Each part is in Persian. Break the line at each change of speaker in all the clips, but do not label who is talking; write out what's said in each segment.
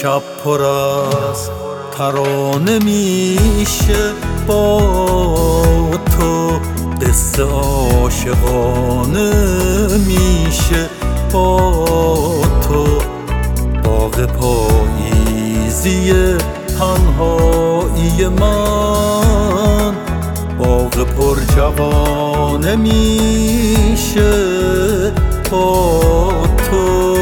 شب پر از ترانه میشه با تو، قصه عاشقانه میشه با تو. باغ پاییزی تنهایی من باغ پر جوانه میشه با تو.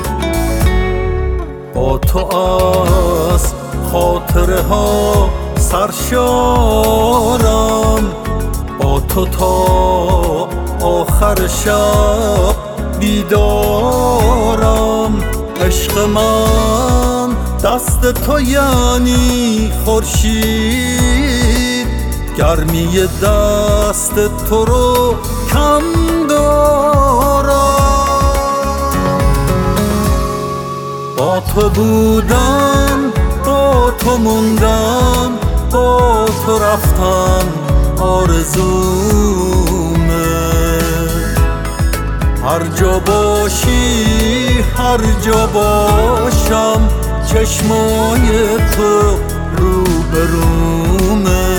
با تو از خاطره ها سرشارم، با تو تا آخر شب بیدارم. عشق من دست تو یعنی خورشید، گرمی دست تو رو کم دارم. با تو بودم، با تو موندم، با تو رفتم آرزومه. هر جا باشی هر جا باشم چشمای تو روبرومه.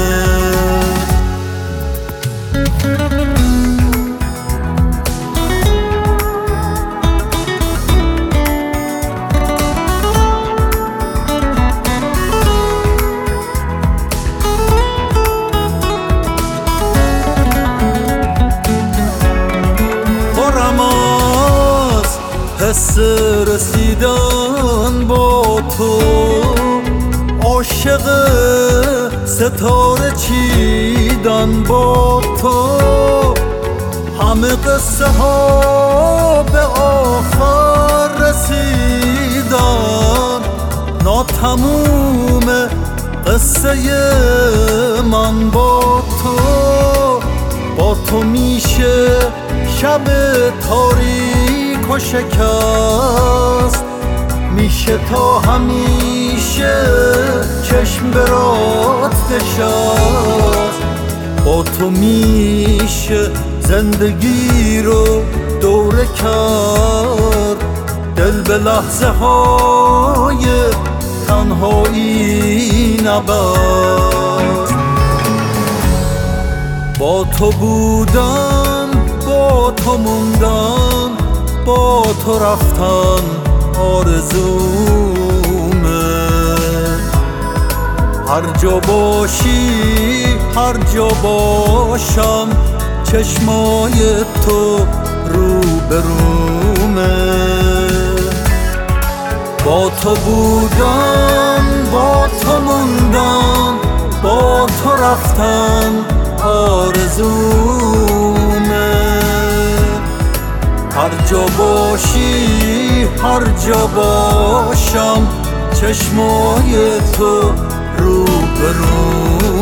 حس رسیدن با تو، عاشق ستاره چیدن با تو. همه قصه ها به آخر رسیدن، ناتموم قصه من با تو. با تو میشه شب تاریک و شکست، میشه تا همیشه چشم به رات نشست. با تو میشه زندگی رو دوره کرد، دل به لحظه های تنهایی نبست. با تو بودم، با تو موندم، با تو رفتم آرزومه. هر جا باشی هر جا باشم چشمای تو روبرومه. با تو بودم، با تو موندم، با تو رفتم آرزومه. هر جا باشی هر جا باشم چشمای تو روبرومه.